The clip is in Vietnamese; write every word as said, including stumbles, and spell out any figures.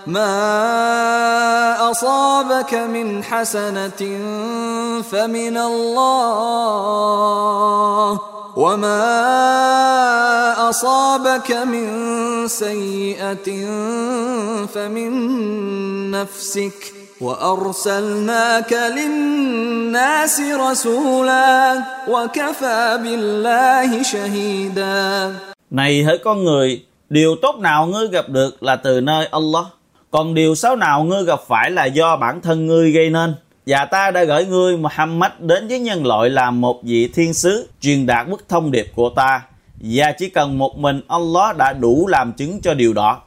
ما أصابك من حسنة فمن الله وما أصابك من سيئة فمن نفسك وأرسلناك للناس رسولا وكفى بالله شهيدا. Này hỡi con người, điều tốt nào ngươi gặp được là từ nơi Allah, còn điều xấu nào ngươi gặp phải là do bản thân ngươi gây nên. Và ta đã gửi ngươi Muhammad đến với nhân loại làm một vị thiên sứ, truyền đạt bức thông điệp của ta, và chỉ cần một mình Allah đã đủ làm chứng cho điều đó.